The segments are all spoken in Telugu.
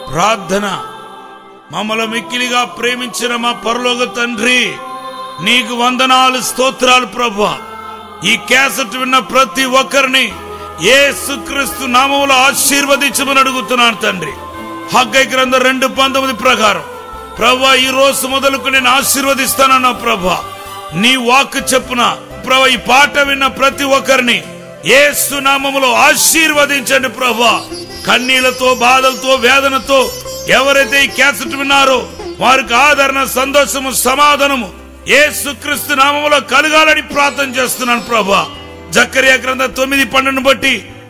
ప్రార్థన. మమ్మల్ని మిక్కిలిగా ప్రేమించిన మా పరలోక తండ్రి, నీకు వందనాలు, స్తోత్రాలు ప్రభువా. ఈ క్యాసెట్ విన్న ప్రతి ఒక్కరిని యేసుక్రీస్తు నామములో ఆశీర్వదించమని అడుగుతున్నాను తండ్రి. హగ్గై గ్రంథం 2:19 ప్రకారం ప్రభువా, ఈ రోజు మొదలుకు నేను ఆశీర్వదిస్తానన్నా ప్రభువా. నీ వాక్కు చెప్పున ప్రభువా, ఈ పాట విన్న ప్రతి ఒక్కరిని యేసు నామములో ఆశీర్వదించండి ప్రభువా. కన్నీళ్లతో, బాధలతో, వేదనతో ఎవరైతే ఈ క్యాసెట్ విన్నారో వారికి ఆదరణ, సంతోషము, సమాధానము యేసుక్రీస్తు నామములో కలగాలని ప్రార్థన చేస్తున్నాను ప్రభువా. జకర్యా గ్రంథం 9:12 బట్టి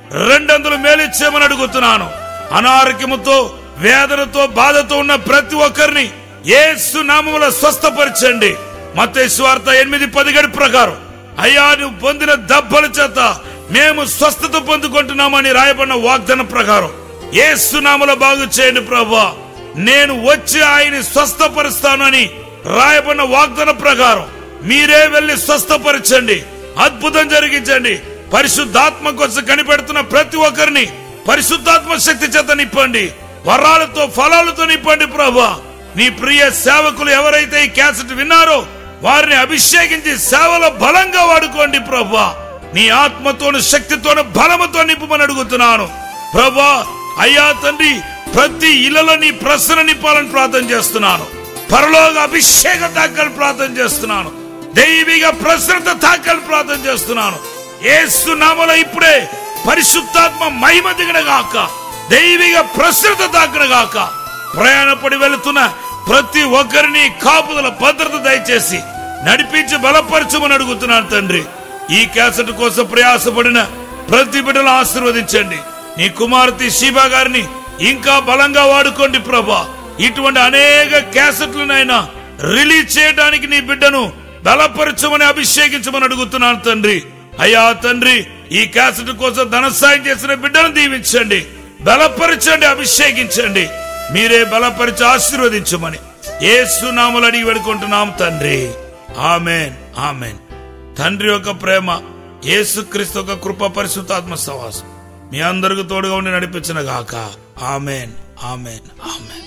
200 మేలిచ్చేమని అడుగుతున్నాను. అనారోగ్యముతో, వేదనతో, బాధతో ఉన్న ప్రతి ఒక్కరిని యేసు నామములో స్వస్థపరచండి. మత్తయి సువార్త 8:10 ప్రకారం అయ్యా, నువ్వు పొందిన దెబ్బల చేత మేము స్వస్థత పొందుకుంటున్నామని రాయబడిన వాగ్దానం ప్రకారం యేసు నామములో బాగు చేయండి ప్రభువా. నేను వచ్చి ఆయన్ని స్వస్థపరుస్తానని రాయబడిన వాగ్దానం ప్రకారం మీరే వెళ్లి స్వస్థపరచండి, అద్భుతం జరిగించండి. పరిశుద్ధాత్మ కోసం కనిపెడుతున్న ప్రతి ఒక్కరిని పరిశుద్ధాత్మ శక్తి చేత నింపండి, వరాలతో, ఫలాలతో నింపండి ప్రభువా. నీ ప్రియ సేవకులు ఎవరైతే ఈ క్యాసెట్ విన్నారో వారిని అభిషేకించి సేవలో బలంగా వాడుకోండి ప్రభువా. నీ ఆత్మతోను, శక్తితోను, బలముతో నింపమని అడుగుతున్నాను ప్రభువా. అయ్యా తండ్రి, ప్రతి ఇళ్లలో నీ ప్రసన్న నింపాలని ప్రార్థన చేస్తున్నాను. పరలోక అభిషేక తాకాలని ప్రార్థన చేస్తున్నాను. దైవిక ప్రసన్నత తాకాలని ప్రార్థన చేస్తున్నాను. యేసు నామములో ఇప్పుడే పరిశుద్ధాత్మ మహిమ దిగన గాక, దైవిక ప్రసన్నత తాకన గాక. ప్రయాణపడి వెళుతున్న ప్రతి ఒక్కరిని కాపుదల, భద్రత దయచేసి నడిపించి బలపరచమని అడుగుతున్నాను తండ్రి. ఈ క్యాసెట్ కోసం ప్రయాసపడిన ప్రతి బిడ్డను ఆశీర్వదించండి. నీ కుమార్తె శీబా గారిని ఇంకా బలంగా వాడుకోండి ప్రభా. ఇటువంటి అనేక క్యాసెట్లనైనా రిలీజ్ చేయడానికి నీ బిడ్డను బలపరచమని, అభిషేకించమని అడుగుతున్నాను తండ్రి. అయ్యా తండ్రి, ఈ క్యాసెట్ కోసం ధన సాయం చేసిన బిడ్డను దీవించండి, బలపరచండి, అభిషేకించండి. మీరే బలపరిచి ఆశీర్వదించమని యేసు నామములో అడిగి వేడుకుంటున్నాం తండ్రి. ఆమేన్, ఆమేన్. తండ్రి యొక్క ప్రేమ, యేసుక్రీస్తు యొక్క కృప, పరిశుద్ధాత్మ సహవాసం మీ అందరికి తోడుగా ఉండి నడిపించిన గాక. ఆమేన్, ఆమేన్, ఆమేన్.